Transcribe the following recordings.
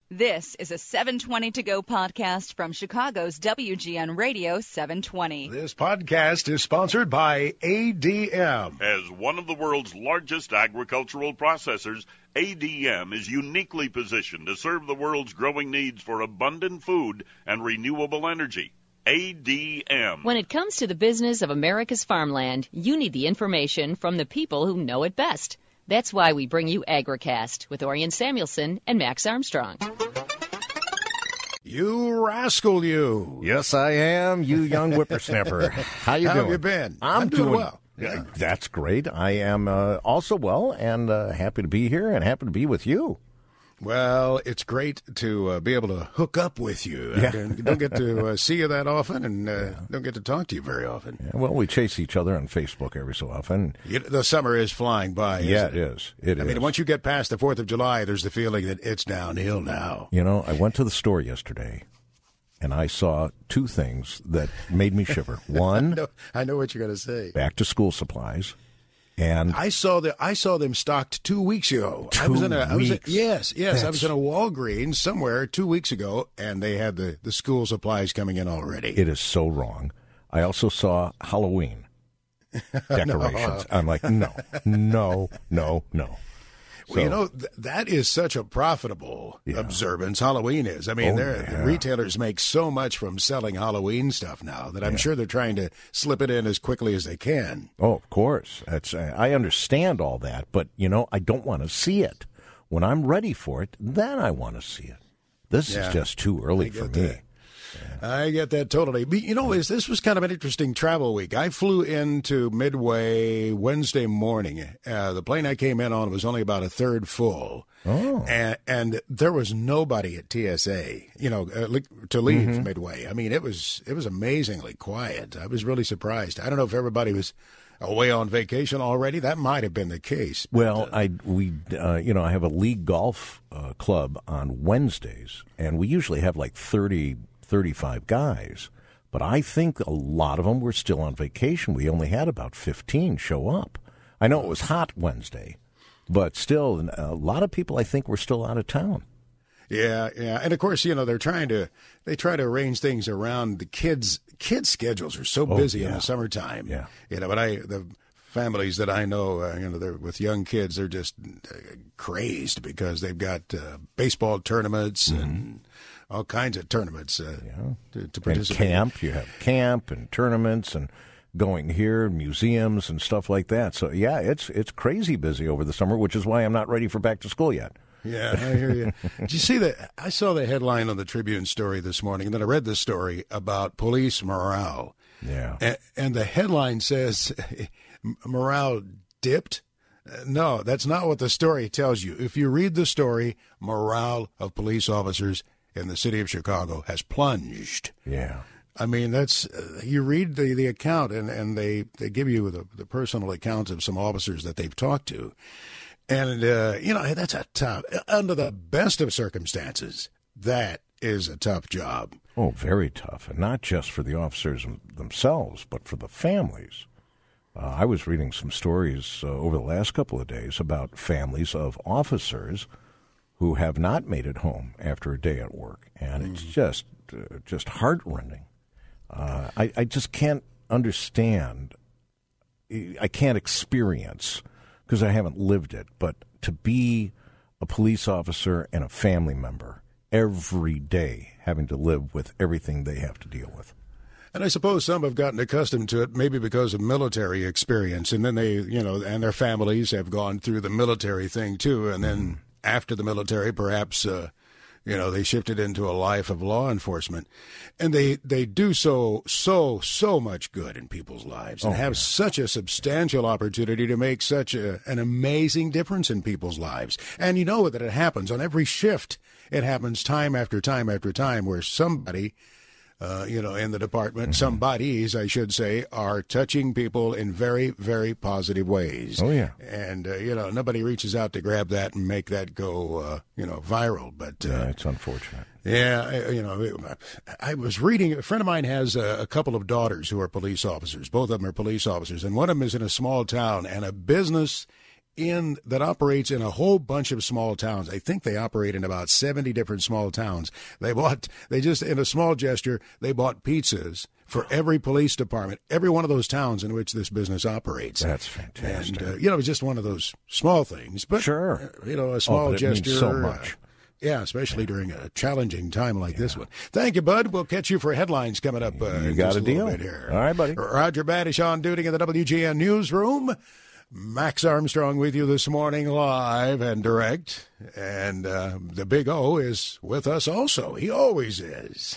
This is a 720 To Go podcast from Chicago's WGN Radio 720. This podcast is sponsored by ADM. As one of the world's largest agricultural processors, ADM is uniquely positioned to serve the world's growing needs for abundant food and renewable energy. ADM. When it comes to the business of America's farmland, you need the information from the people who know it best. That's why we bring you AgriCast with Orion Samuelson and Max Armstrong. You rascal, you. Yes, I am, you young whippersnapper. How you doing? How have you been? I'm doing well. Yeah. That's great. I am also well and happy to be here and happy to be with you. Well, it's great to be able to hook up with you. Yeah. Don't get to see you that often and don't get to talk to you very often. Yeah, well, we chase each other on Facebook every so often. The summer is flying by. Yeah, it is. I mean, once you get past the 4th of July, there's the feeling that it's downhill now. You know, I went to the store yesterday, and I saw two things that made me shiver. One, I know what you're going to say. Back-to-school supplies. And I saw them stocked 2 weeks ago. Yes. I was in a Walgreens somewhere 2 weeks ago, and they had the school supplies coming in already. It is so wrong. I also saw Halloween decorations. I'm like, no. Well, you know, that is such a profitable observance. Halloween is. I mean, the retailers make so much from selling Halloween stuff now that I'm sure they're trying to slip it in as quickly as they can. Oh, of course. I understand all that, but, you know, I don't want to see it. When I'm ready for it, then I want to see it. This is just too early for me. I get that totally. But, you know, this was kind of an interesting travel week. I flew into Midway Wednesday morning. The plane I came in on was only about a third full. Oh. And there was nobody at TSA, to leave Midway. I mean, it was amazingly quiet. I was really surprised. I don't know if everybody was away on vacation already. That might have been the case. Well, I have a league golf club on Wednesdays, and we usually have like 35 guys, but I think a lot of them were still on vacation. We only had about 15 show up. I know it was hot Wednesday, but still, a lot of people I think were still out of town. Yeah, and of course, they try to arrange things around the kids' schedules are so busy in the summertime. Yeah, but the families that I know, they're with young kids, they're just crazed because they've got baseball tournaments and all kinds of tournaments to participate. And camp, you have camp and tournaments and going here, museums and stuff like that. So it's crazy busy over the summer, which is why I'm not ready for back to school yet. Yeah, I hear you. Did you see that? I saw the headline on the Tribune story this morning, and then I read this story about police morale. Yeah, and the headline says morale dipped. No, that's not what the story tells you. If you read the story, morale of police officers in the city of Chicago has plunged. Yeah. I mean, that's you read the account, and they give you the personal accounts of some officers that they've talked to. And, that's a tough, under the best of circumstances, that is a tough job. Oh, very tough. And not just for the officers themselves, but for the families. I was reading some stories over the last couple of days about families of officers who have not made it home after a day at work. And it's just heart-rending. I just can't understand. I can't experience, because I haven't lived it, but to be a police officer and a family member every day having to live with everything they have to deal with. And I suppose some have gotten accustomed to it, maybe because of military experience, and then they, and their families have gone through the military thing too, and then after the military, perhaps, they shifted into a life of law enforcement, and they do so much good in people's lives and have such a substantial opportunity to make such an amazing difference in people's lives. And you know that it happens on every shift. It happens time after time after time where somebody, in the department, somebodies, I should say, are touching people in very, very positive ways. Oh, yeah. And, nobody reaches out to grab that and make that go, viral. But it's unfortunate. Yeah, I was reading, a friend of mine has a couple of daughters who are police officers. Both of them are police officers, and one of them is in a small town, and a business that operates in a whole bunch of small towns. I think they operate in about 70 different small towns. They just, in a small gesture, they bought pizzas for every police department, every one of those towns in which this business operates. That's fantastic. And, it's just one of those small things. But, sure. A small but it gesture. means so much. Yeah, especially during a challenging time like this one. Thank you, Bud. We'll catch you for headlines coming up. You got a deal. Bit here. All right, buddy. Roger Badish on duty in the WGN newsroom. Max Armstrong with you this morning, live and direct. And the Big O is with us also. He always is.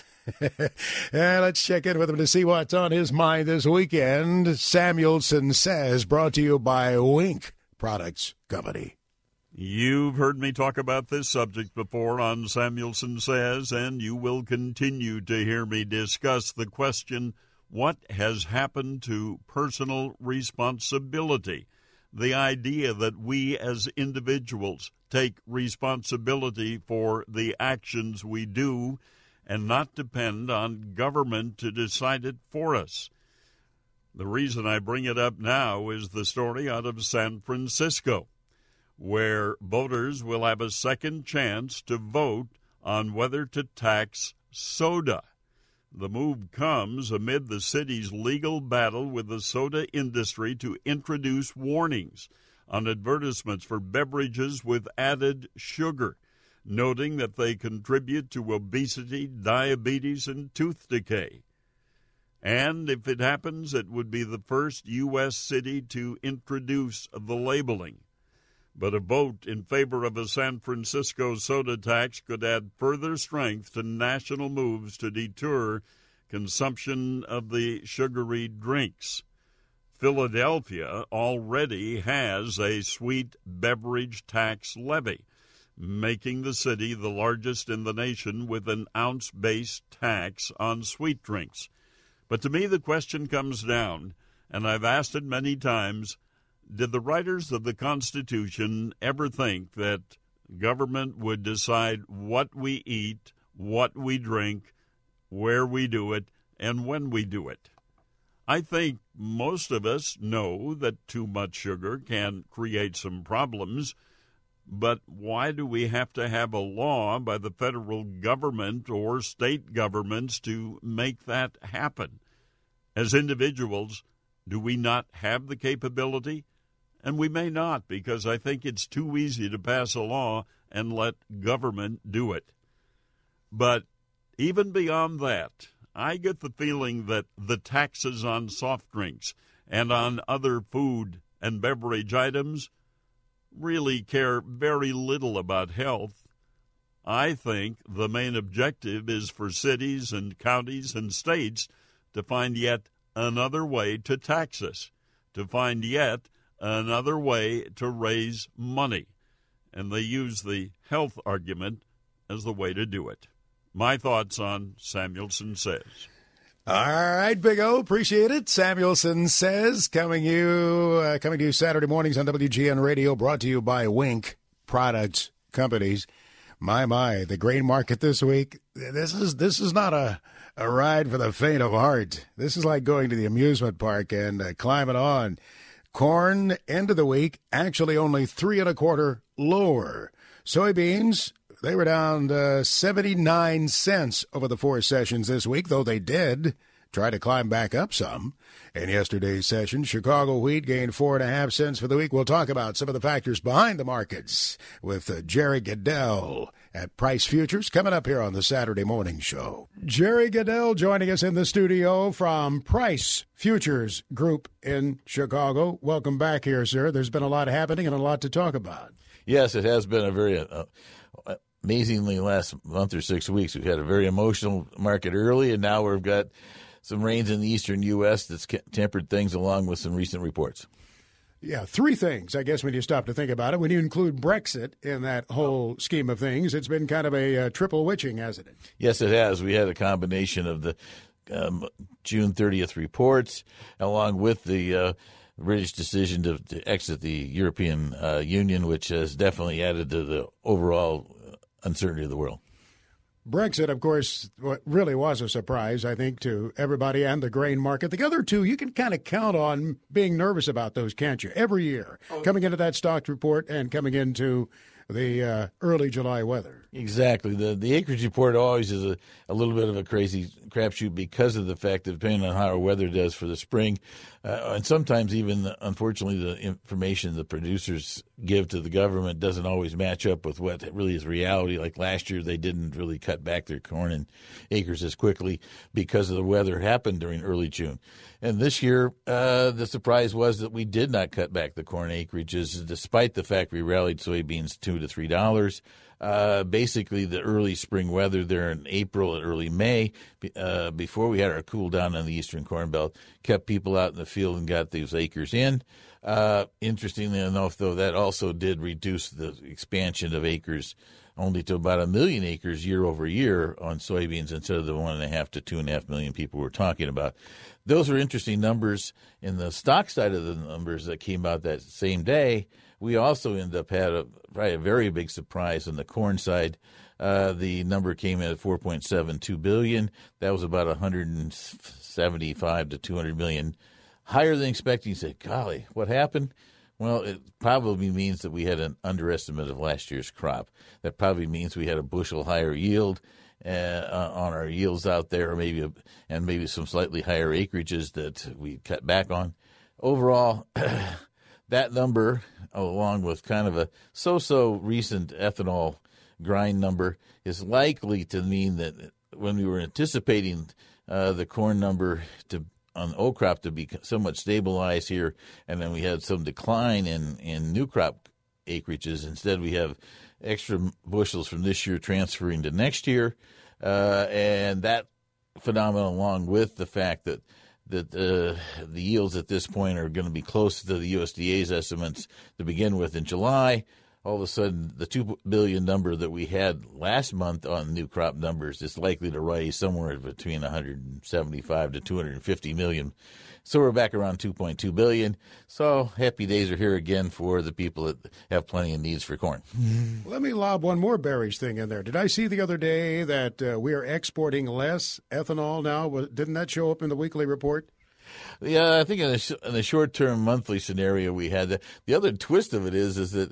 Let's check in with him to see what's on his mind this weekend. Samuelson Says, brought to you by Wink Products Company. You've heard me talk about this subject before on Samuelson Says, and you will continue to hear me discuss the question, what has happened to personal responsibility? The idea that we as individuals take responsibility for the actions we do and not depend on government to decide it for us. The reason I bring it up now is the story out of San Francisco, where voters will have a second chance to vote on whether to tax soda. The move comes amid the city's legal battle with the soda industry to introduce warnings on advertisements for beverages with added sugar, noting that they contribute to obesity, diabetes, and tooth decay. And if it happens, it would be the first U.S. city to introduce the labeling. But a vote in favor of a San Francisco soda tax could add further strength to national moves to deter consumption of the sugary drinks. Philadelphia already has a sweet beverage tax levy, making the city the largest in the nation with an ounce-based tax on sweet drinks. But to me, the question comes down, and I've asked it many times, did the writers of the Constitution ever think that government would decide what we eat, what we drink, where we do it, and when we do it? I think most of us know that too much sugar can create some problems, but why do we have to have a law by the federal government or state governments to make that happen? As individuals, do we not have the capability? And we may not, because I think it's too easy to pass a law and let government do it. But even beyond that, I get the feeling that the taxes on soft drinks and on other food and beverage items really care very little about health. I think the main objective is for cities and counties and states to find yet another way to tax us, to find yet another way to raise money. And they use the health argument as the way to do it. My thoughts on Samuelson Says. All right, Big O, appreciate it. Samuelson Says, coming to you Saturday mornings on WGN Radio, brought to you by Wink Products Companies. My, the grain market this week, this is not a ride for the faint of heart. This is like going to the amusement park and climbing on. Corn, end of the week, actually only 3 1/4 lower. Soybeans, they were down 79 cents over the 4 sessions this week, though they did try to climb back up some. In yesterday's session, Chicago wheat gained 4.5 cents for the week. We'll talk about some of the factors behind the markets with Jerry Goodell at Price Futures coming up here on the Saturday Morning Show. Jerry Goodell joining us in the studio from Price Futures Group in Chicago. Welcome back here, sir. There's been a lot happening and a lot to talk about. Yes, it has been a very amazingly last month or 6 weeks. We've had a very emotional market early, and now we've got some rains in the eastern U.S. that's tempered things along with some recent reports. Yeah, 3 things, I guess, when you stop to think about it. When you include Brexit in that whole scheme of things, it's been kind of a triple witching, hasn't it? Yes, it has. We had a combination of the June 30th reports along with the British decision to exit the European Union, which has definitely added to the overall uncertainty of the world. Brexit, of course, really was a surprise, I think, to everybody and the grain market. The other two, you can kind of count on being nervous about those, can't you? Every year, coming into that stocks report and coming into the early July weather. Exactly. The acreage report always is a little bit of a crazy crapshoot because of the fact that depending on how our weather does for the spring, and sometimes even, unfortunately, the information the producers give to the government doesn't always match up with what really is reality. Like last year, they didn't really cut back their corn and acres as quickly because of the weather happened during early June. And this year, the surprise was that we did not cut back the corn acreages, despite the fact we rallied soybeans $2 to $3. Basically, the early spring weather there in April and early May, before we had our cool down on the eastern corn belt, kept people out in the field and got these acres in. Interestingly enough, though, that also did reduce the expansion of acres only to about 1 million acres year over year on soybeans instead of the 1.5 to 2.5 million people we're talking about. Those are interesting numbers. In the stock side of the numbers that came out that same day, we also ended up had probably a very big surprise on the corn side. The number came in at 4.72 billion. That was about 175 to 200 million higher than expected. You said, golly, what happened? Well, it probably means that we had an underestimate of last year's crop. That probably means we had a bushel higher yield on our yields out there, and maybe some slightly higher acreages that we cut back on. Overall, that number, along with kind of a so-so recent ethanol grind number, is likely to mean that when we were anticipating the corn number on old crop to be somewhat stabilized here, and then we had some decline in new crop acreages. Instead, we have extra bushels from this year transferring to next year, and that phenomenon, along with the fact that the yields at this point are going to be close to the USDA's estimates to begin with in July. All of a sudden, the 2 billion number that we had last month on new crop numbers is likely to rise somewhere between 175 to 250 million. So we're back around 2.2 billion. So happy days are here again for the people that have plenty of needs for corn. Let me lob one more bearish thing in there. Did I see the other day that we are exporting less ethanol now? Didn't that show up in the weekly report? Yeah, I think in the short-term monthly scenario we had, the other twist of it is that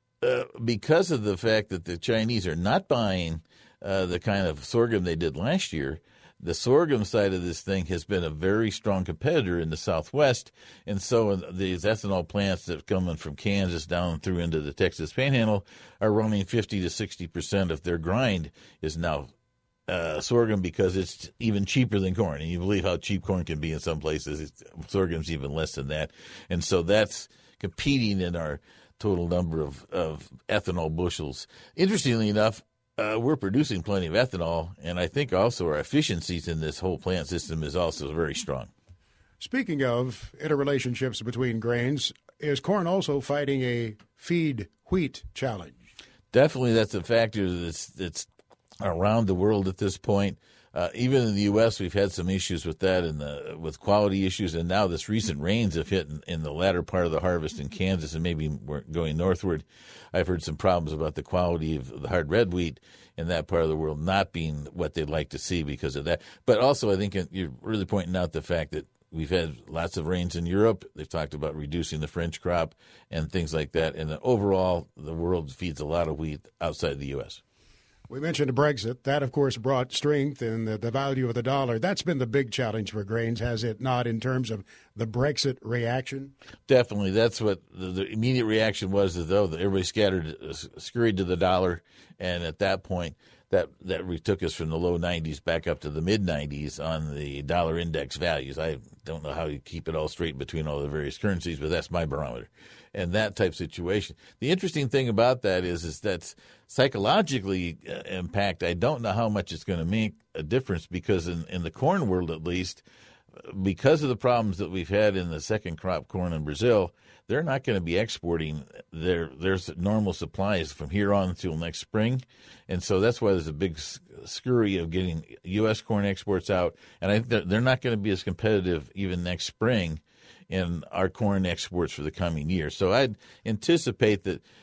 because of the fact that the Chinese are not buying the kind of sorghum they did last year, the sorghum side of this thing has been a very strong competitor in the Southwest. And so these ethanol plants that are coming from Kansas down through into the Texas Panhandle are running 50 to 60% of their grind is now sorghum, because it's even cheaper than corn. And you believe how cheap corn can be in some places. Sorghum's even less than that. And so that's competing in our total number of ethanol bushels. Interestingly enough, we're producing plenty of ethanol, and I think also our efficiencies in this whole plant system is also very strong. Speaking of interrelationships between grains, is corn also fighting a feed wheat challenge? Definitely, that's a factor that's around the world at this point. Even in the U.S., we've had some issues with that, and with quality issues, and now this recent rains have hit in the latter part of the harvest in Kansas, and maybe we're going northward. I've heard some problems about the quality of the hard red wheat in that part of the world not being what they'd like to see because of that. But also, I think you're really pointing out the fact that we've had lots of rains in Europe. They've talked about reducing the French crop and things like that, and overall, the world feeds a lot of wheat outside the U.S. We mentioned Brexit. That, of course, brought strength in the value of the dollar. That's been the big challenge for grains, has it not, in terms of the Brexit reaction? Definitely. That's what the immediate reaction was, as though everybody scurried to the dollar. And at that point, that took us from the low 90s back up to the mid 90s on the dollar index values. I don't know how you keep it all straight between all the various currencies, but that's my barometer. And that type of situation. The interesting thing about that is that's psychologically impact. I don't know how much it's going to make a difference, because in the corn world, at least, because of the problems that we've had in the second crop corn in Brazil, they're not going to be exporting their normal supplies from here on until next spring. And so that's why there's a big scurry of getting U.S. corn exports out. And I think they're not going to be as competitive even next spring in our corn exports for the coming year. So I'd anticipate that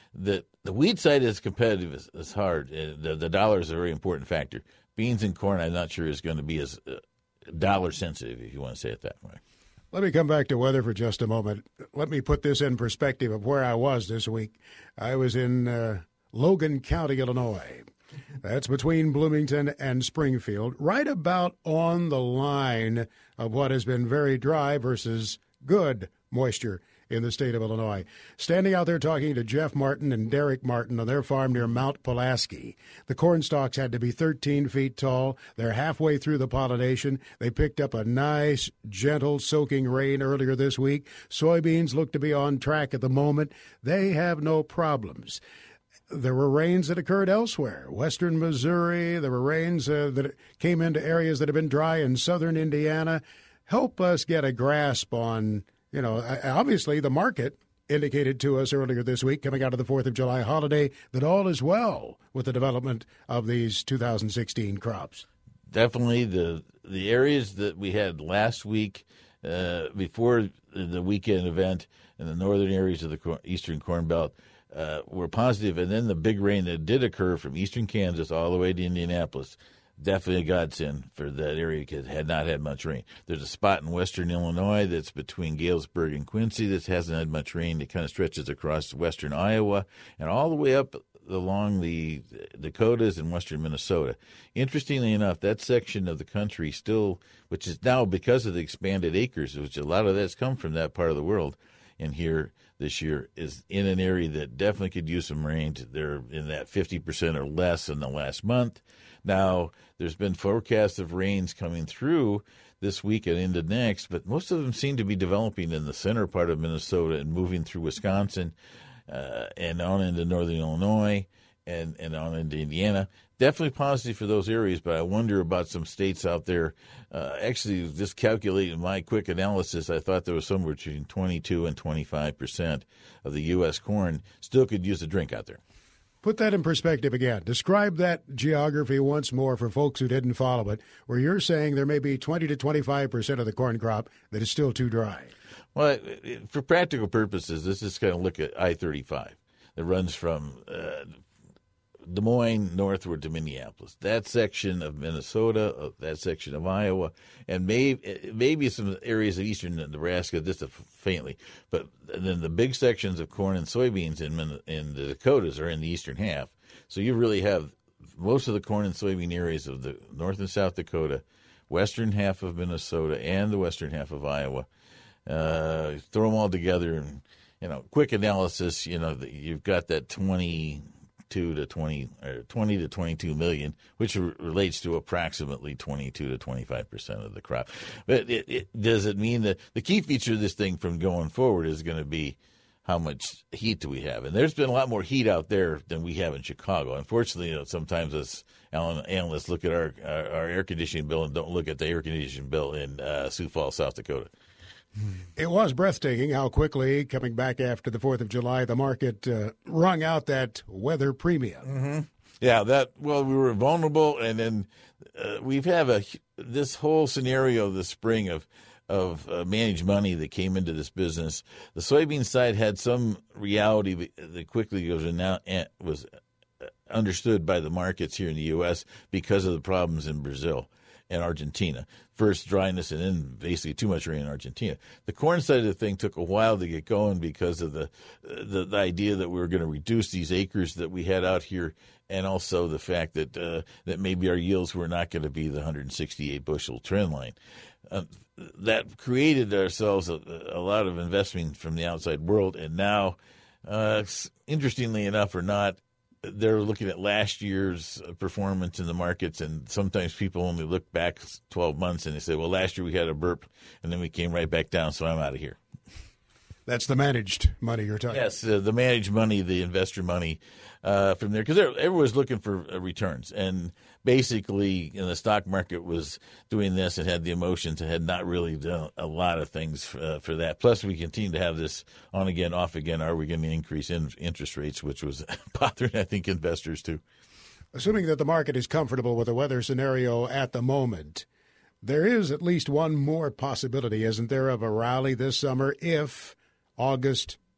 the wheat side is competitive as hard. The dollar is a very important factor. Beans and corn, I'm not sure is going to be as dollar sensitive, if you want to say it that way. Let me come back to weather for just a moment. Let me put this in perspective of where I was this week. I was in Logan County, Illinois. That's between Bloomington and Springfield, right about on the line of what has been very dry versus good moisture in the state of Illinois. Standing out there talking to Jeff Martin and Derek Martin on their farm near Mount Pulaski. The corn stalks had to be 13 feet tall. They're halfway through the pollination. They picked up a nice, gentle, soaking rain earlier this week. Soybeans look to be on track at the moment. They have no problems. There were rains that occurred elsewhere, western Missouri. There were rains that came into areas that have been dry in southern Indiana. Help us get a grasp on, obviously the market indicated to us earlier this week, coming out of the 4th of July holiday, that all is well with the development of these 2016 crops. Definitely the areas that we had last week before the weekend event in the northern areas of the eastern Corn Belt were positive, and then the big rain that did occur from eastern Kansas all the way to Indianapolis, definitely a godsend for that area because it had not had much rain. There's a spot in western Illinois that's between Galesburg and Quincy that hasn't had much rain. It kind of stretches across western Iowa and all the way up along the Dakotas and western Minnesota. Interestingly enough, that section of the country still, which is now because of the expanded acres, which a lot of that's come from that part of the world, and here this year is in an area that definitely could use some rain. They're in that 50% or less in the last month. Now, there's been forecasts of rains coming through this week and into next, but most of them seem to be developing in the center part of Minnesota and moving through Wisconsin and on into northern Illinois and on into Indiana. Definitely positive for those areas, but I wonder about some states out there. Actually, just calculating my quick analysis, I thought there was somewhere between 22 and 25% of the U.S. corn still could use a drink out there. Put that in perspective again. Describe that geography once more for folks who didn't follow it, where you're saying there may be 20 to 25% of the corn crop that is still too dry. Well, for practical purposes, this is going to look at I-35 that runs from Des Moines northward to Minneapolis. That section of Minnesota, that section of Iowa, and maybe some areas of eastern Nebraska, just faintly. But then the big sections of corn and soybeans in the Dakotas are in the eastern half. So you really have most of the corn and soybean areas of the North and South Dakota, western half of Minnesota, and the western half of Iowa. Throw them all together, and quick analysis. You've got that 20 to 22 million, which relates to approximately 22 to 25% of the crop. But does it mean that the key feature of this thing from going forward is going to be how much heat do we have? And there's been a lot more heat out there than we have in Chicago. Unfortunately, sometimes us analysts look at our air conditioning bill and don't look at the air conditioning bill in Sioux Falls, South Dakota. It was breathtaking how quickly, coming back after the 4th of July, the market wrung out that weather premium. Mm-hmm. Yeah, we were vulnerable, and then we've had this whole scenario this spring of managed money that came into this business. The soybean side had some reality that quickly was understood by the markets here in the U.S. because of the problems in Brazil and Argentina. First dryness and then basically too much rain in Argentina. The corn side of the thing took a while to get going because of the idea that we were going to reduce these acres that we had out here, and also the fact that maybe our yields were not going to be the 168 bushel trend line. That created ourselves a lot of investment from the outside world, and now, interestingly enough or not, they're looking at last year's performance in the markets, and sometimes people only look back 12 months and they say, well, last year we had a burp, and then we came right back down, so I'm out of here. That's the managed money you're talking about. Yes, the managed money, the investor money from there, because everyone's looking for returns. And basically, the stock market was doing this and had the emotions and had not really done a lot of things for that. Plus, we continue to have this on again, off again. Are we going to increase interest rates, which was bothering, I think, investors too. Assuming that the market is comfortable with the weather scenario at the moment, there is at least one more possibility, isn't there, of a rally this summer if August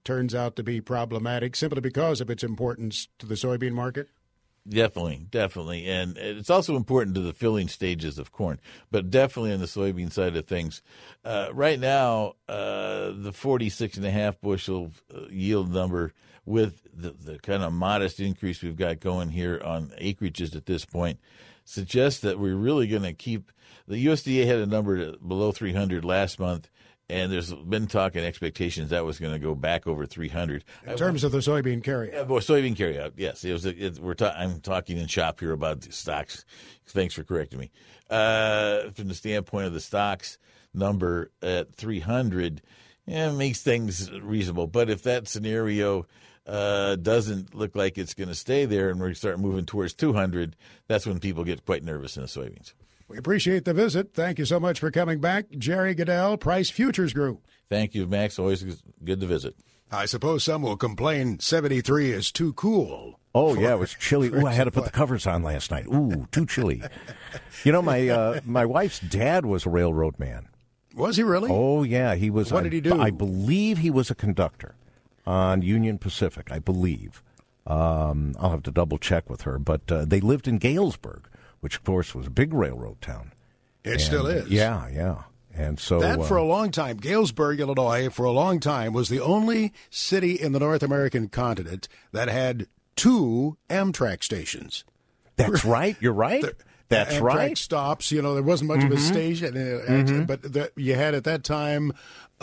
turns out to be problematic simply because of its importance to the soybean market? Definitely. And it's also important to the filling stages of corn, but definitely on the soybean side of things. Right now, the 46.5 bushel yield number with the kind of modest increase we've got going here on acreages at this point suggests that we're really going to keep – the USDA had a number below 300 last month. And there's been talk and expectations that was going to go back over 300. In terms of the soybean carryout. Well, soybean carryout, yes. I'm talking in shop here about the stocks. Thanks for correcting me. From the standpoint of the stocks number at 300, it makes things reasonable. But if that scenario doesn't look like it's going to stay there and we start moving towards 200, that's when people get quite nervous in the soybeans. We appreciate the visit. Thank you so much for coming back. Jerry Goodell, Price Futures Group. Thank you, Max. Always good to visit. I suppose some will complain 73 is too cool. Oh, yeah, it was chilly. Ooh, I had to put the covers on last night. Ooh, too chilly. You know, my wife's dad was a railroad man. Was he really? Oh, yeah. He was. What did he do? I believe he was a conductor on Union Pacific, I believe. I'll have to double check with her. But they lived in Galesburg, which, of course, was a big railroad town. It still is. Yeah. And so that for a long time, Galesburg, Illinois, for a long time was the only city in the North American continent that had 2 Amtrak stations. That's right. You're right. That's Amtrak right. stops. You know, there wasn't much of a station, but you had at that time.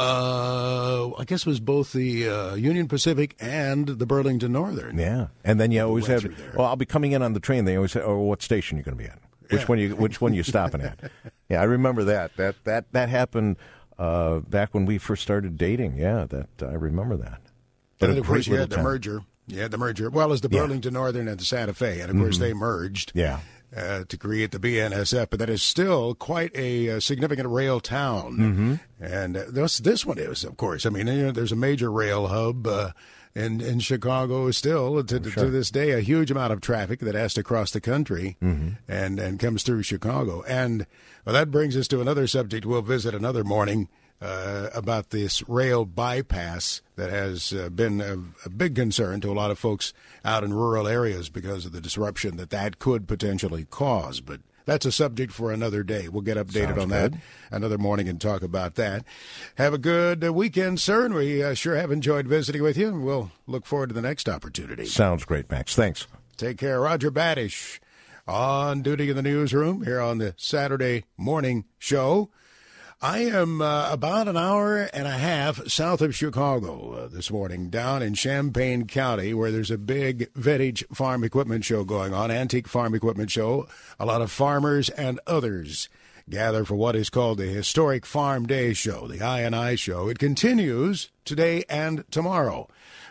I guess it was both the Union Pacific and the Burlington Northern. Yeah, and then you always have. Well, I'll be coming in on the train. They always say, "Oh, what station are you going to be at? Which one you stopping at?" Yeah, I remember that. That happened back when we first started dating. Yeah, I remember that. But of course, you had the merger. You had the merger. Well, as the Burlington Northern and the Santa Fe, and of course they merged. Yeah. To create the BNSF, but that is still quite a significant rail town. And this one is, of course. I mean, there's a major rail hub in Chicago still to this day, a huge amount of traffic that has to cross the country and comes through Chicago. And that brings us to another subject we'll visit another morning. About this rail bypass that has been a big concern to a lot of folks out in rural areas because of the disruption that could potentially cause. But that's a subject for another day. We'll get updated on that another morning and talk about that. Have a good weekend, sir, and we sure have enjoyed visiting with you. We'll look forward to the next opportunity. Sounds great, Max. Thanks. Take care. Roger Badish on duty in the newsroom here on the Saturday morning show. I am about an hour and a half south of Chicago this morning, down in Champaign County, where there's a big vintage farm equipment show going on, antique farm equipment show. A lot of farmers and others gather for what is called the Historic Farm Day Show, the I&I Show. It continues today and tomorrow.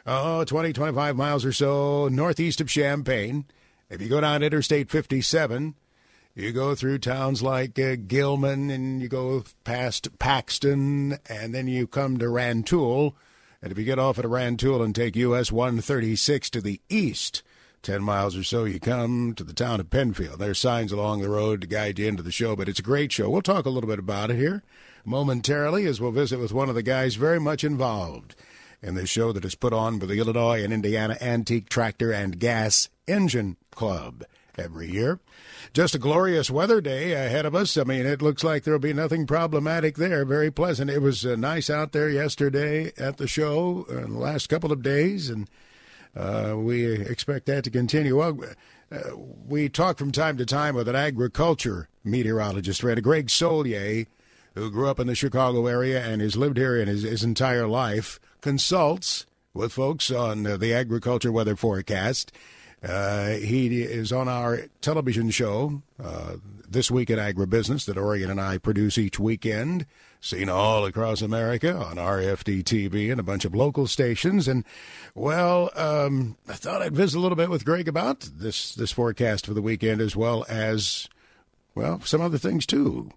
20, 25 miles or so northeast of Champaign. If you go down Interstate 57... you go through towns like Gilman, and you go past Paxton, and then you come to Rantoul. And if you get off at Rantoul and take US 136 to the east, 10 miles or so, you come to the town of Penfield. There's signs along the road to guide you into the show, but it's a great show. We'll talk a little bit about it here momentarily as we'll visit with one of the guys very much involved in this show that is put on by the Illinois and Indiana Antique Tractor and Gas Engine Club every year. Just a glorious weather day ahead of us. I mean, it looks like there'll be nothing problematic there. Very pleasant. It was nice out there yesterday at the show in the last couple of days, and we expect that to continue. Well, we talk from time to time with an agriculture meteorologist, friend, Greg Solier, who grew up in the Chicago area and has lived here in his entire life, consults with folks on the agriculture weather forecast. He is on our television show, This Week in Agribusiness, that Orion and I produce each weekend, seen all across America on RFD TV and a bunch of local stations. And, well, I thought I'd visit a little bit with Greg about this forecast for the weekend, as well as, well, some other things, too.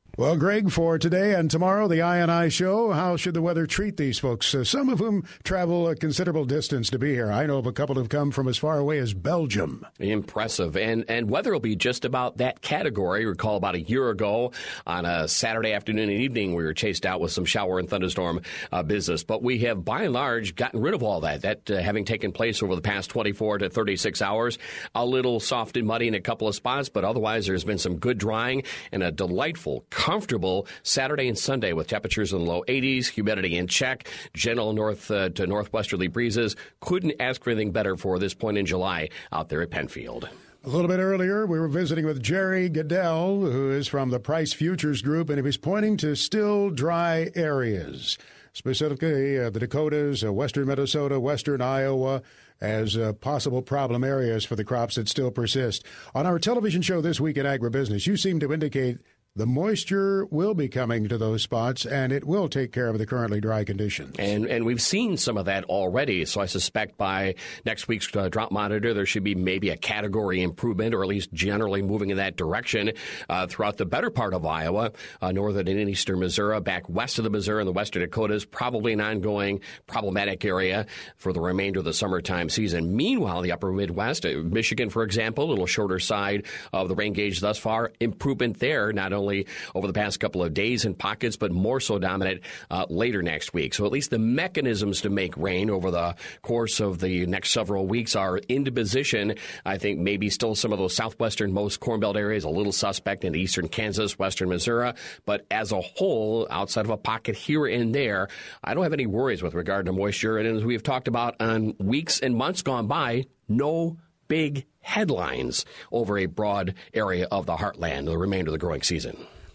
Well, Greg, for today and tomorrow, the I&I show, how should the weather treat these folks? Some of whom travel a considerable distance to be here. I know of a couple who've come from as far away as Belgium. Impressive. And weather will be just about that category. Recall about a year ago on a Saturday afternoon and evening, we were chased out with some shower and thunderstorm business. But we have, by and large, gotten rid of all that. That having taken place over the past 24 to 36 hours, a little soft and muddy in a couple of spots, but otherwise there's been some good drying and a delightful, comfortable Saturday and Sunday with temperatures in the low 80s, humidity in check, gentle north to northwesterly breezes. Couldn't ask for anything better for this point in July out there at Penfield. A little bit earlier, we were visiting with Jerry Goodell, who is from the Price Futures Group, and he was pointing to still dry areas, specifically the Dakotas, western Minnesota, western Iowa, as possible problem areas for the crops that still persist. On our television show This Week in Agribusiness, you seem to indicate the moisture will be coming to those spots, and it will take care of the currently dry conditions. And we've seen some of that already, so I suspect by next week's drought monitor, there should be maybe a category improvement, or at least generally moving in that direction throughout the better part of Iowa, northern and eastern Missouri, back west of the Missouri and the western Dakotas, probably an ongoing problematic area for the remainder of the summertime season. Meanwhile, the upper Midwest, Michigan, for example, a little shorter side of the rain gauge thus far, improvement there, not only over the past couple of days in pockets, but more so dominant later next week. So at least the mechanisms to make rain over the course of the next several weeks are into position. I think maybe still some of those southwestern-most Corn Belt areas, a little suspect in eastern Kansas, western Missouri. But as a whole, outside of a pocket here and there, I don't have any worries with regard to moisture. And as we've talked about on weeks and months gone by, no big headlines over a broad area of the heartland the remainder of the growing season.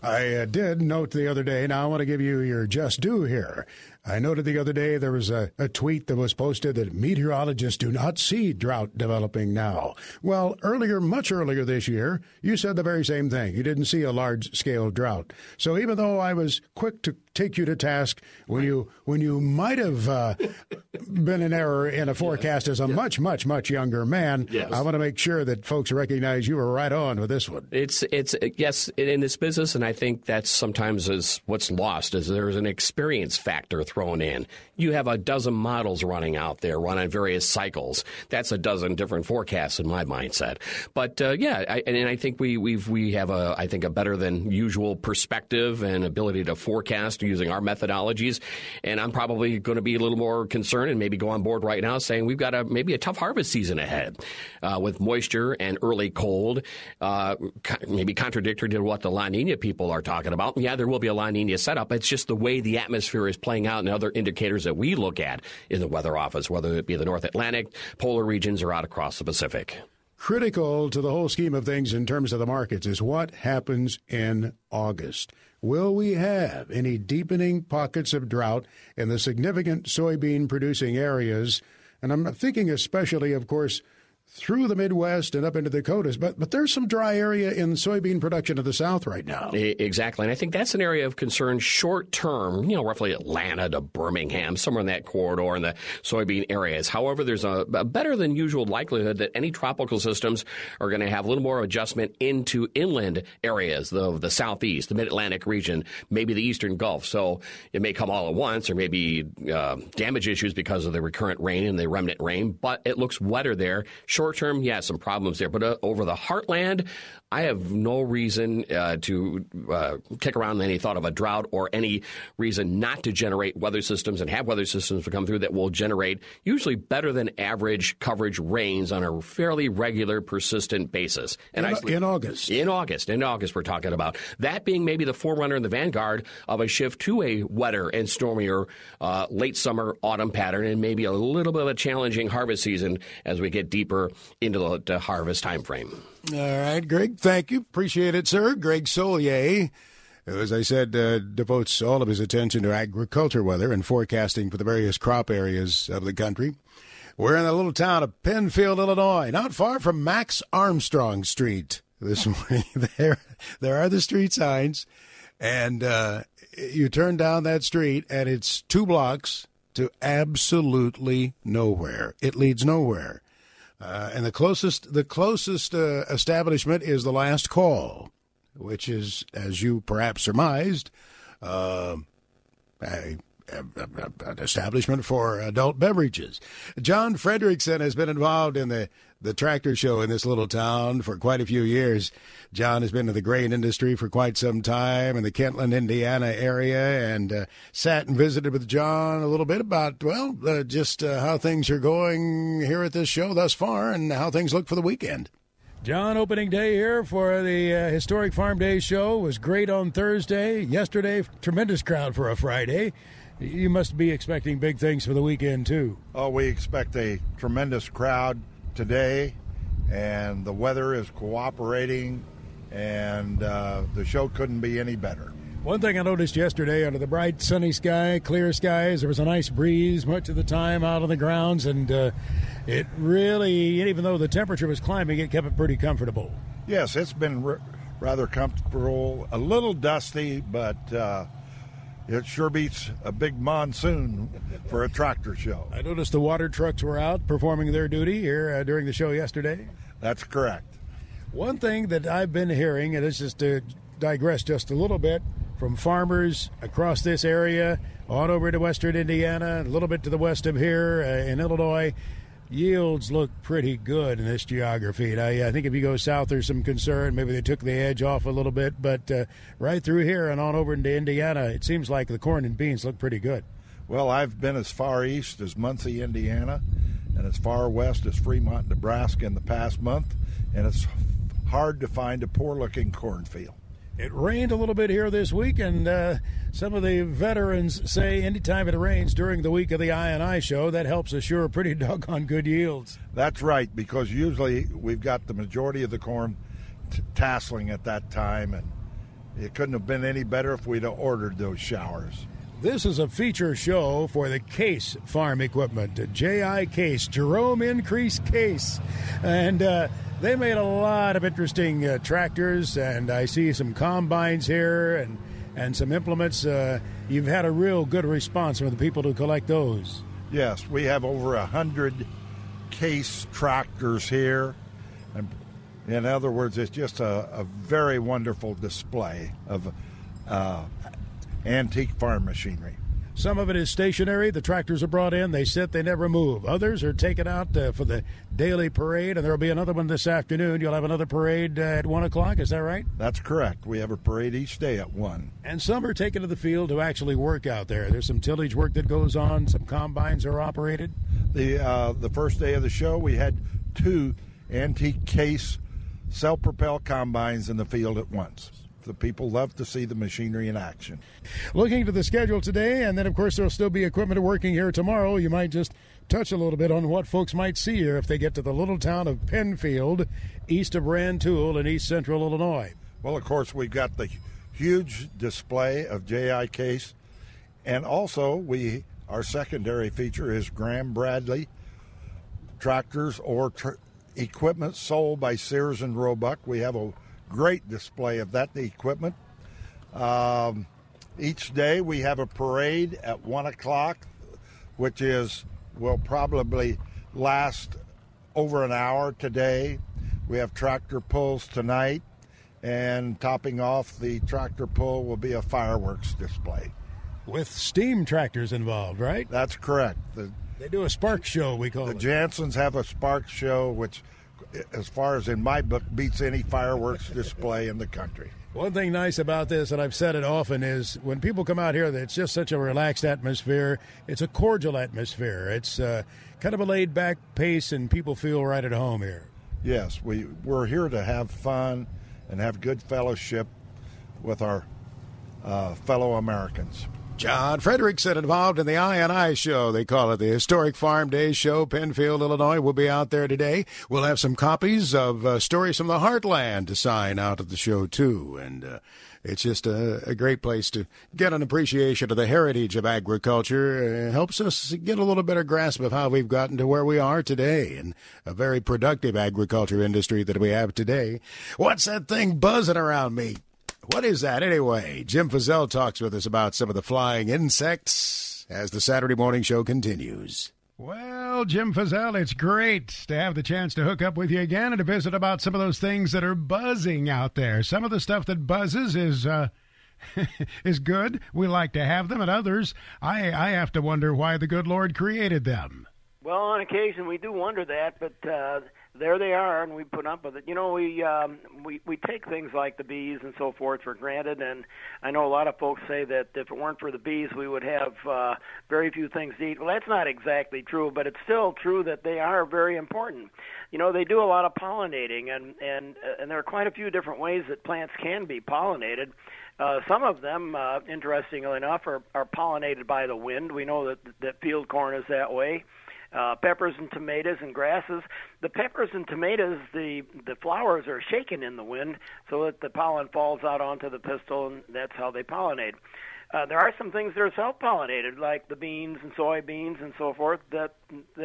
I did note the other day, now I want to give you your just due here. I noted the other day there was a tweet that was posted that meteorologists do not see drought developing now. Well, much earlier this year, you said the very same thing. You didn't see a large-scale drought. So even though I was quick to take you to task when you might have been in error in a forecast as a much younger man, yes. I want to make sure that folks recognize you were right on with this one. It's yes, in this business, and I think that's sometimes is what's lost, is there's an experience factor thrown in. You have a dozen models running out there, running various cycles. That's a dozen different forecasts in my mindset. But I think we have a better than usual perspective and ability to forecast using our methodologies. And I'm probably going to be a little more concerned and maybe go on board right now saying we've got maybe a tough harvest season ahead with moisture and early cold, maybe contradictory to what the La Nina people are talking about. Yeah, there will be a La Nina setup. It's just the way the atmosphere is playing out and other indicators that we look at in the weather office, whether it be the North Atlantic, polar regions, or out across the Pacific. Critical to the whole scheme of things in terms of the markets is what happens in August. Will we have any deepening pockets of drought in the significant soybean-producing areas? And I'm thinking especially, of course, through the Midwest and up into the Dakotas, but there's some dry area in soybean production of the South right now. Exactly, and I think that's an area of concern short term, roughly Atlanta to Birmingham, somewhere in that corridor in the soybean areas. However, there's a better than usual likelihood that any tropical systems are going to have a little more adjustment into inland areas, the Southeast, the Mid-Atlantic region, maybe the Eastern Gulf. So it may come all at once or maybe damage issues because of the recurrent rain and the remnant rain, but it looks wetter there. Short term, yeah, some problems there. But over the heartland, I have no reason to kick around any thought of a drought or any reason not to generate weather systems and have weather systems to come through that will generate usually better than average coverage rains on a fairly regular, persistent basis. And in August. In August, we're talking about. That being maybe the forerunner in the vanguard of a shift to a wetter and stormier late summer, autumn pattern, and maybe a little bit of a challenging harvest season as we get deeper into the harvest time frame. All right, Greg, thank you. Appreciate it, sir. Greg Solier, who, as I said, devotes all of his attention to agriculture weather and forecasting for the various crop areas of the country. We're in the little town of Penfield, Illinois, not far from Max Armstrong Street this morning. There are the street signs, and you turn down that street, and it's 2 blocks to absolutely nowhere. It leads nowhere. And the closest establishment is the Last Call. which is, as you perhaps surmised, an establishment for adult beverages. John Frederickson has been involved in the tractor show in this little town for quite a few years. John has been in the grain industry for quite some time in the Kentland, Indiana area, and sat and visited with John a little bit about, just how things are going here at this show thus far and how things look for the weekend. John, opening day here for the Historic Farm Day show was great on Thursday. Yesterday, tremendous crowd for a Friday. You must be expecting big things for the weekend, too. Oh, we expect a tremendous crowd today, and the weather is cooperating, and the show couldn't be any better. One thing I noticed yesterday, under the bright sunny sky, clear skies, there was a nice breeze much of the time out on the grounds, and it really, even though the temperature was climbing, it kept it pretty comfortable. Yes, it's been rather comfortable, a little dusty, but it sure beats a big monsoon for a tractor show. I noticed the water trucks were out performing their duty here during the show yesterday. That's correct. One thing that I've been hearing, and this is to digress just a little bit, from farmers across this area, on over to western Indiana, a little bit to the west of here in Illinois, yields look pretty good in this geography. I think if you go south, there's some concern. Maybe they took the edge off a little bit. But right through here and on over into Indiana, it seems like the corn and beans look pretty good. Well, I've been as far east as Muncie, Indiana, and as far west as Fremont, Nebraska in the past month, and it's hard to find a poor-looking cornfield. It rained a little bit here this week, and some of the veterans say anytime it rains during the week of the I&I show, that helps assure pretty doggone good yields. That's right, because usually we've got the majority of the corn tasseling at that time, and it couldn't have been any better if we'd have ordered those showers. This is a feature show for the Case Farm Equipment, J.I. Case, Jerome Increase Case, and they made a lot of interesting tractors, and I see some combines here and some implements. You've had a real good response from the people who collect those. Yes, we have over 100 Case tractors here. And in other words, it's just a very wonderful display of antique farm machinery. Some of it is stationary. The tractors are brought in. They sit. They never move. Others are taken out for the daily parade, and there will be another one this afternoon. You'll have another parade at 1 o'clock. Is that right? That's correct. We have a parade each day at 1. And some are taken to the field to actually work out there. There's some tillage work that goes on. Some combines are operated. The first day of the show, we had 2 antique Case self-propelled combines in the field at once. The people love to see the machinery in action. Looking to the schedule today, and then, of course, there'll still be equipment working here tomorrow. You might just touch a little bit on what folks might see here if they get to the little town of Penfield, east of Rantoul in east central Illinois. Well, of course, we've got the huge display of J.I. Case, and also our secondary feature is Graham Bradley tractors or equipment sold by Sears and Roebuck. We have a great display of that equipment. Each day we have a parade at 1 o'clock, which will probably last over an hour today. We have tractor pulls tonight, and topping off the tractor pull will be a fireworks display. With steam tractors involved, right? That's correct. They do a spark show, we call it. The Jansons have a spark show, which, as far as in my book, beats any fireworks display in the country. One thing nice about this, and I've said it often, is when people come out here, it's just such a relaxed atmosphere. It's a cordial atmosphere. It's kind of a laid-back pace, and people feel right at home here. Yes, we're here to have fun and have good fellowship with our fellow Americans. John Frederickson involved in the I&I show. They call it the Historic Farm Day Show. Penfield, Illinois. We'll be out there today. We'll have some copies of Stories from the Heartland to sign out at the show, too. And it's just a great place to get an appreciation of the heritage of agriculture. It helps us get a little better grasp of how we've gotten to where we are today and a very productive agriculture industry that we have today. What's that thing buzzing around me? What is that anyway? Jim Fazell talks with us about some of the flying insects as the Saturday morning show continues. Well, Jim Fizzell, it's great to have the chance to hook up with you again and to visit about some of those things that are buzzing out there. Some of the stuff that buzzes is is good. We like to have them, and others, I have to wonder why the good Lord created them. Well, on occasion we do wonder that, but there they are, and we put up with it. You know, we take things like the bees and so forth for granted, and I know a lot of folks say that if it weren't for the bees, we would have very few things to eat. Well, that's not exactly true, but it's still true that they are very important. You know, they do a lot of pollinating, and there are quite a few different ways that plants can be pollinated. Some of them, interestingly enough, are pollinated by the wind. We know that field corn is that way. Peppers and tomatoes and grasses. The peppers and tomatoes, the flowers are shaken in the wind so that the pollen falls out onto the pistil, and that's how they pollinate. There are some things that are self-pollinated, like the beans and soybeans and so forth, that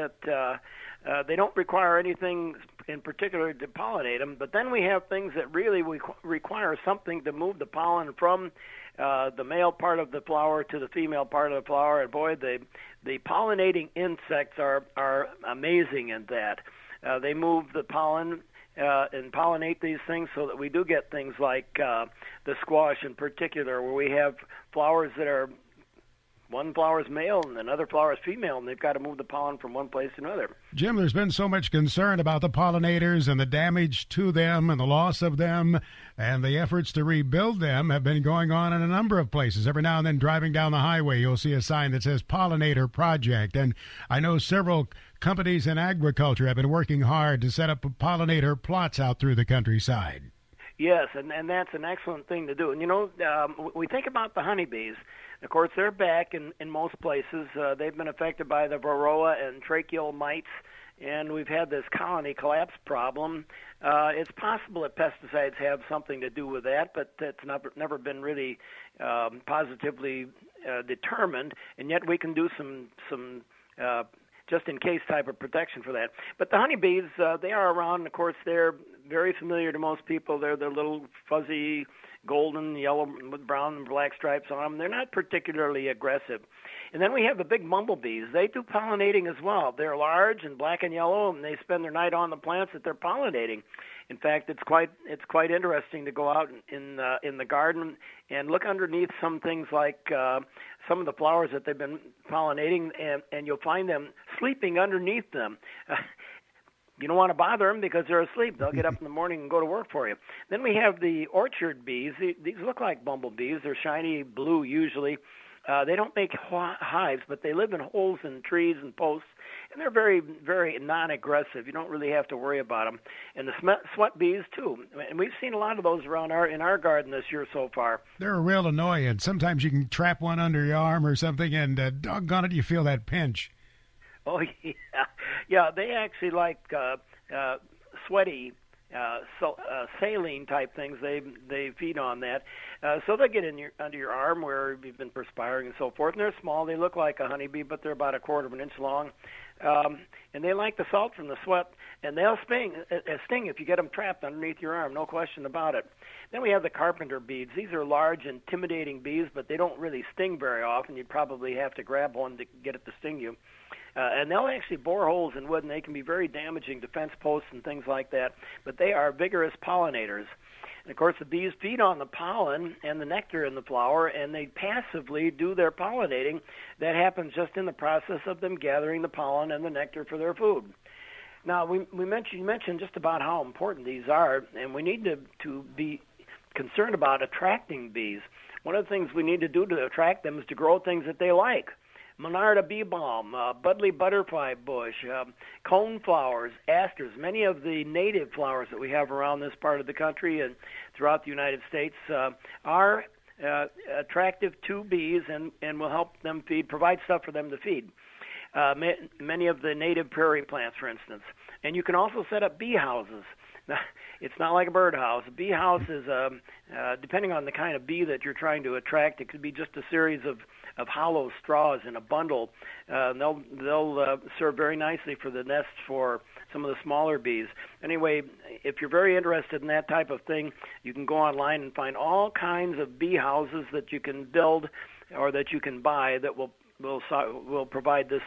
they don't require anything in particular to pollinate them. But then we have things that really require something to move the pollen from the male part of the flower to the female part of the flower. And boy, the pollinating insects are amazing in that. They move the pollen and pollinate these things so that we do get things like the squash in particular, where we have flowers that are one flower is male and another flower is female, and they've got to move the pollen from one place to another. Jim, there's been so much concern about the pollinators and the damage to them and the loss of them, and the efforts to rebuild them have been going on in a number of places. Every now and then, driving down the highway, you'll see a sign that says Pollinator Project, and I know several companies in agriculture have been working hard to set up pollinator plots out through the countryside. Yes, and that's an excellent thing to do. And, you know, we think about the honeybees. Of course, they're back in most places. They've been affected by the varroa and tracheal mites, and we've had this colony collapse problem. It's possible that pesticides have something to do with that, but that's never been really positively determined, and yet we can do some just-in-case type of protection for that. But the honeybees, they are around, and of course, they're very familiar to most people. They're the little fuzzy golden, yellow with brown and black stripes on them. They're not particularly aggressive. And then we have the big bumblebees. They do pollinating as well. They're large and black and yellow, and they spend their night on the plants that they're pollinating. In fact, it's quite interesting to go out in the garden and look underneath some things like some of the flowers that they've been pollinating, and you'll find them sleeping underneath them. You don't want to bother them because they're asleep. They'll get up in the morning and go to work for you. Then we have the orchard bees. These look like bumblebees. They're shiny blue usually. They don't make hives, but they live in holes in trees and posts, and they're very, very non-aggressive. You don't really have to worry about them. And the sweat bees, too. And we've seen a lot of those around in our garden this year so far. They're a real annoyance. Sometimes you can trap one under your arm or something, and doggone it, you feel that pinch. Oh, yeah. Yeah, they actually like sweaty saline type things. They feed on that. So they get under your arm where you've been perspiring and so forth. And they're small. They look like a honeybee, but they're about 1/4 of an inch long. And they like the salt from the sweat, and they'll sting if you get them trapped underneath your arm, no question about it. Then we have the carpenter bees. These are large, intimidating bees, but they don't really sting very often. You'd probably have to grab one to get it to sting you. And they'll actually bore holes in wood, and they can be very damaging to fence posts and things like that. But they are vigorous pollinators. And, of course, the bees feed on the pollen and the nectar in the flower, and they passively do their pollinating. That happens just in the process of them gathering the pollen and the nectar for their food. Now, you mentioned just about how important these are, and we need to be concerned about attracting bees. One of the things we need to do to attract them is to grow things that they like. Monarda bee balm, Budley butterfly bush, coneflowers, asters, many of the native flowers that we have around this part of the country and throughout the United States are attractive to bees and will help them provide stuff for them to feed. Many of the native prairie plants, for instance. And you can also set up bee houses. It's not like a birdhouse. A bee house is, depending on the kind of bee that you're trying to attract, it could be just a series of hollow straws in a bundle. They'll serve very nicely for the nests for some of the smaller bees. Anyway, if you're very interested in that type of thing, you can go online and find all kinds of bee houses that you can build or that you can buy that will provide this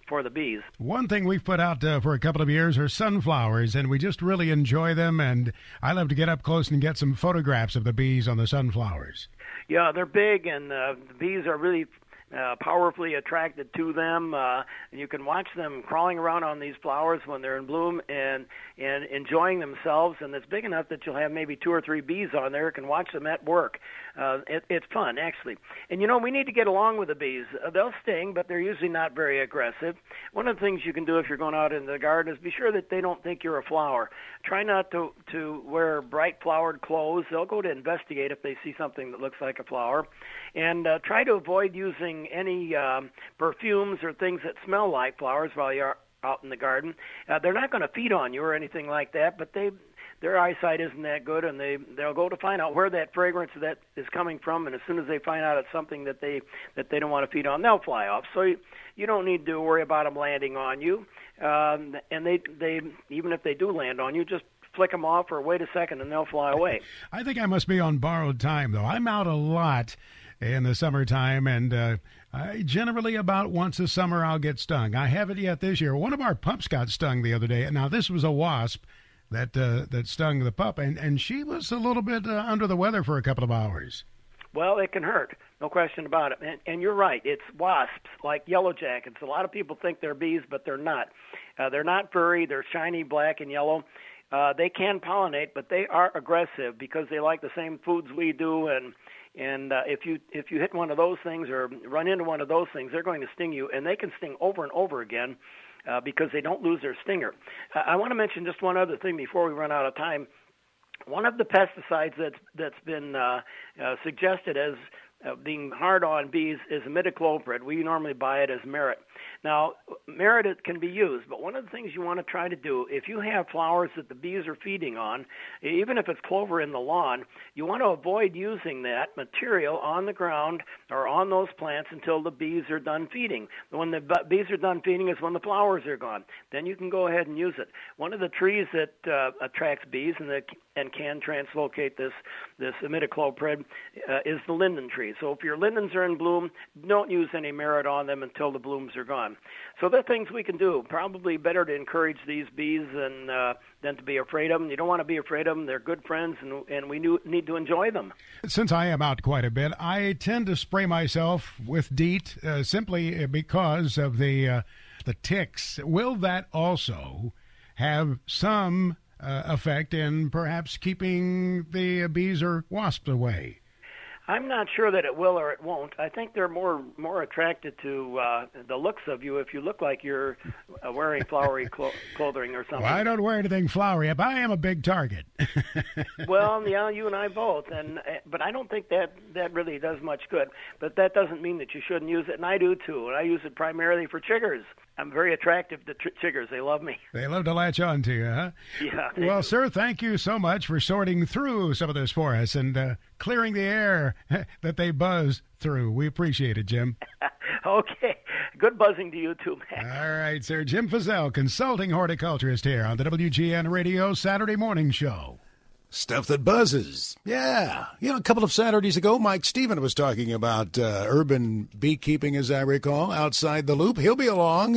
for the bees. One thing we've put out for a couple of years are sunflowers, and we just really enjoy them, and I love to get up close and get some photographs of the bees on the sunflowers. Yeah, they're big, and the bees are really powerfully attracted to them, and you can watch them crawling around on these flowers when they're in bloom and enjoying themselves. And it's big enough that you'll have maybe 2 or 3 bees on there. You can watch them at work. It's fun, actually. And we need to get along with the bees. They'll sting, but they're usually not very aggressive. One of the things you can do if you're going out in the garden is be sure that they don't think you're a flower. Try not to wear bright flowered clothes. They'll go to investigate if they see something that looks like a flower. And try to avoid using any perfumes or things that smell like flowers while you're out in the garden. They're not going to feed on you or anything like that, but their eyesight isn't that good, and they'll go to find out where that fragrance that is coming from, and as soon as they find out it's something that they don't want to feed on, they'll fly off. So you don't need to worry about them landing on you, and they even if they do land on you, just flick them off or wait a second and they'll fly away. I think I must be on borrowed time, though. I'm out a lot in the summertime, and I generally about once a summer I'll get stung. I haven't yet this year. One of our pups got stung the other day. Now, this was a wasp that stung the pup, and she was a little bit under the weather for a couple of hours. Well, it can hurt, no question about it. And you're right, it's wasps, like yellow jackets. A lot of people think they're bees, but they're not. They're not furry. They're shiny black and yellow. They can pollinate, but they are aggressive because they like the same foods we do, and if you hit one of those things or run into one of those things, they're going to sting you, and they can sting over and over again because they don't lose their stinger. I want to mention just one other thing before we run out of time. One of the pesticides that's been suggested as being hard on bees is imidacloprid. We normally buy it as Merit. Now, Merit can be used, but one of the things you want to try to do, if you have flowers that the bees are feeding on, even if it's clover in the lawn, you want to avoid using that material on the ground or on those plants until the bees are done feeding. When the bees are done feeding is when the flowers are gone. Then you can go ahead and use it. One of the trees that attracts bees and can translocate this imidacloprid is the linden tree. So if your lindens are in bloom, don't use any Merit on them until the blooms are gone. So there are things we can do. Probably better to encourage these bees than to be afraid of them. You don't want to be afraid of them. They're good friends, and we need to enjoy them. Since I am out quite a bit, I tend to spray myself with DEET simply because of the ticks. Will that also have some effect in perhaps keeping the bees or wasps away? I'm not sure that it will or it won't. I think they're more attracted to the looks of you if you look like you're wearing flowery clothing or something. Well, I don't wear anything flowery, but I am a big target. Well, yeah, you and I both. But I don't think that really does much good. But that doesn't mean that you shouldn't use it, and I do too. And I use it primarily for chiggers. I'm very attractive to chiggers. They love me. They love to latch on to you, huh? Yeah. Well, sir, thank you so much for sorting through some of this for us and clearing the air that they buzz through. We appreciate it, Jim. Okay. Good buzzing to you too, Max. All right, sir. Jim Fizzell, consulting horticulturist here on the WGN Radio Saturday Morning Show. Stuff that buzzes. Yeah. A couple of Saturdays ago, Mike Stephen was talking about urban beekeeping, as I recall, outside the loop. He'll be along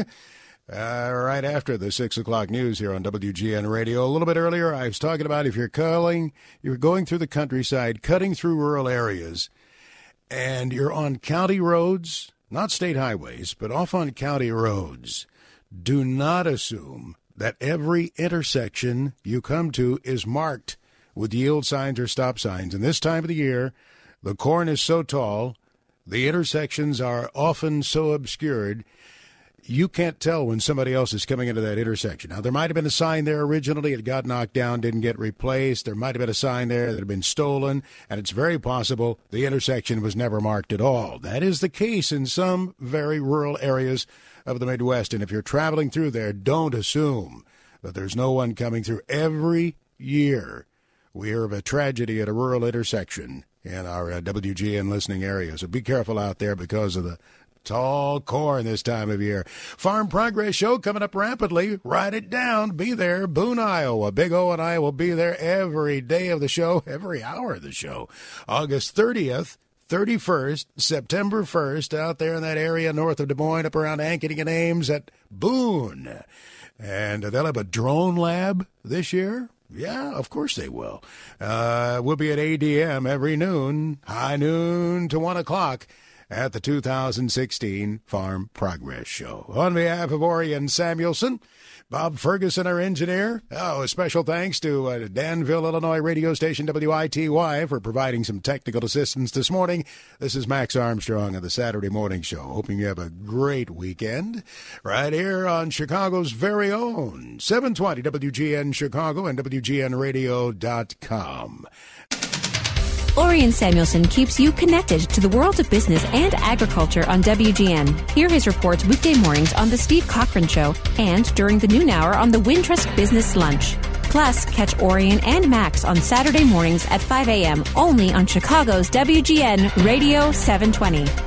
right after the 6 o'clock news here on WGN Radio. A little bit earlier, I was talking about if you're going through the countryside, cutting through rural areas, and you're on county roads, not state highways, but off on county roads, do not assume that every intersection you come to is marked with yield signs or stop signs. And this time of the year, the corn is so tall, the intersections are often so obscured, you can't tell when somebody else is coming into that intersection. Now, there might have been a sign there originally. It got knocked down, didn't get replaced. There might have been a sign there that had been stolen, and it's very possible the intersection was never marked at all. That is the case in some very rural areas of the Midwest, and if you're traveling through there, don't assume that there's no one coming through. Every year we hear of a tragedy at a rural intersection in our WGN listening area. So be careful out there because of the tall corn this time of year. Farm Progress Show coming up rapidly. Write it down. Be there. Boone, Iowa. Big O and I will be there every day of the show, every hour of the show. August 30th 31st, September 1st, out there in that area north of Des Moines, up around Ankeny and Ames at Boone. And they'll have a drone lab this year. Yeah, of course they will. We'll be at ADM every noon, high noon to 1 o'clock at the 2016 Farm Progress Show. On behalf of Orion Samuelson, Bob Ferguson, our engineer. Oh, a special thanks to Danville, Illinois radio station WITY for providing some technical assistance this morning. This is Max Armstrong of the Saturday Morning Show. Hoping you have a great weekend right here on Chicago's very own 720 WGN Chicago and WGNradio.com. Orion Samuelson keeps you connected to the world of business and agriculture on WGN. Hear his reports weekday mornings on The Steve Cochran Show and during the noon hour on the Wintrust Business Lunch. Plus, catch Orion and Max on Saturday mornings at 5 a.m. only on Chicago's WGN Radio 720.